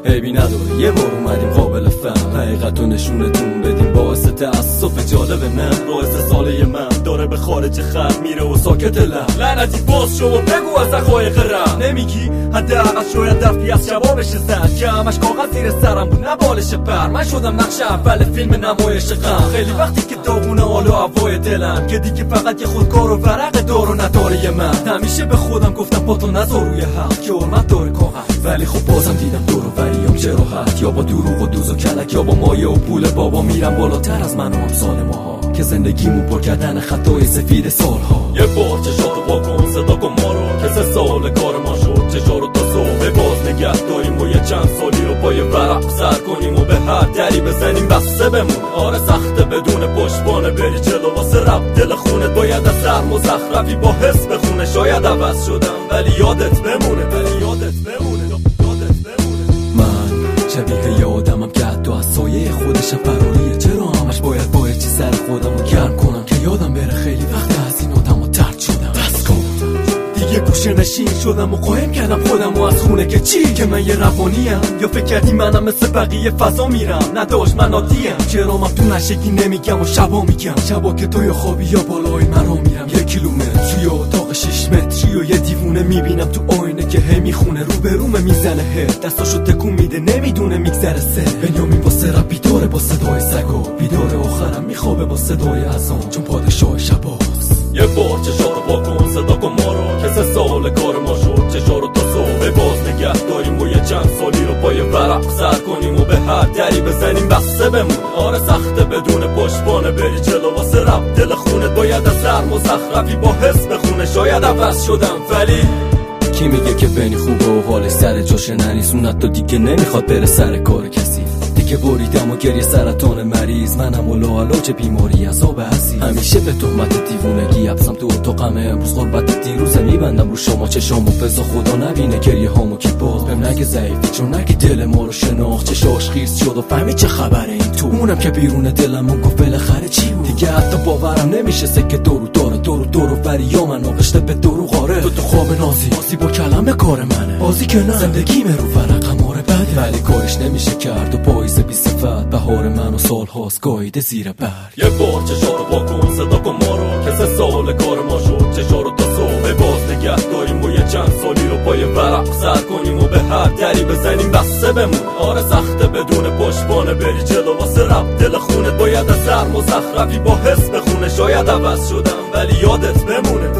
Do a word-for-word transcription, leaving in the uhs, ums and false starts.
عیبی نداره یه بار اومدیم قابل فهم، حقیقتو نشونتون بدیم باعث تأسف جالب من. رو ساله من داره به خارج خط میره و ساکت لب، لعنتی باز شو و بگو از حقایق رم. نمیگی حداقل شاید دفعی از جوابش زد که همش کاغذ زیر سرم بود نه بالش پر. من شدم نقش اول فیلم نمایش غم، خیلی وقتی که داغونه حال و هوای دلم که دیگه فقط یه خودکار و ورق دار و نداره من. همیشه به خودم گفتم پاتو نذار روی حق که حرمت داره کاغذ، ولی خب بازم دیدم دور و بریام چه راحت، یا با دروغ و دوز و کلک یا با مایه و پول بابا میرم بالاتر از من و همسال ماها که زندگیمو پر کردن خطای سفید سالها. یه بار چشاتو با کن صدا کن ما رو که سه سال کار ما شد، چشارو تا صبح باز نگه داریم و یه چند سالی رو پای ورق سر کنیم و به هر دری بزنیم بسته بمونه. آره سخته بدون پشتبانه بری جلو واسه رب دل خونت باید از سر مزخرفی با حس بخونه. شاید عوض شدم ولی یادت بمونه، ولی یادت بمونه، یادت بمونه. من شبیه یه آدمم که حتی از سایه خودشم فراریه. چرا همش باید با چی سر خودمو گرم کنم که یادم بره خیلی وقت از این آدمو طرد شدم. دست کن دیگه گوشه نشین شدم و قایم کردم خودمو از خونه که چی که من یه روانیم، یا فکر کردی منم مثل بقیه فضا میرم نداشت من عادیم. چرا من تو نشگی نمیگم و شبا میگم، شبا که تو یا خوابی یا بالای مرا میرم. یک کیلومتر توی اتاق شش متری و یه دیوونه میبینم تو آینه که هی میخونه رو به رومه میزنه هر دستاشو تکون میده نمیدونه میگذره سه. بنیامین با سر بیداره با صدای سگا، بیداره آخرم میخوابه با صدای اذان چون پادشاه شباست. یه بار چشارو با کن صدا کن ما رو که سه سال کار ما شد، چشارو تا صبح باز نگه داریم و یه چند سالی رو پای ورق سر کنیم و به هر دری بزنیم بسته بمونه. آره سخته بدون پشتبانه بری جلو واسه رب دل خونت باید از سر مزخرفی با حس بخونه. شاید عوض شدم ولی کی میگه که بینی خوبه و حالش سر جاشه نریزونت تو دیگه نمیخواد بره سر کار کسی. دیگه بریدم و گریه سرطان مریض منم و لاعلاج بیماری عذاب عزیز. همیشه به تهمت دیوونگی حبسم تو اتاقمه، امروز غربت دیروزه میبندم رو شما چشامو بذار خدا نبینه گریه هامو که باز بهم نگه ضعیفی چون نگه دل ما رو شناخت. چشاش خیز شد و فهمی چه خبره این تو، اونم که بیرون دلمون گفت بالاخره چی بود. دیگه حتی باورم نمیشه سکه دورو داره دورو دورو وری یا من آغشته به دورو غاره. تو تو خواب نازی بازی با کلمه کار منه، بازی که نه زندگی رو ورقم آره بده، ولی کارش نمیشه کرد و پاییز بی صفت بهار من و سال هاست گاییده زیر برگ. یه بار چشارو با کن صدا کن ما رو که سه سال کار ما شد، چشارو تا صبح باز نگه داریم و یه چند سالی رو پای ورق سر کنیم و به هر دری بزنیم بسته بمونه. آره سخته بدون پشتبانه بری جلو واسه رب دل خونت باید از سر مزخرفی با حس بخونه. شاید عوض شدم ولی یادت بمونه.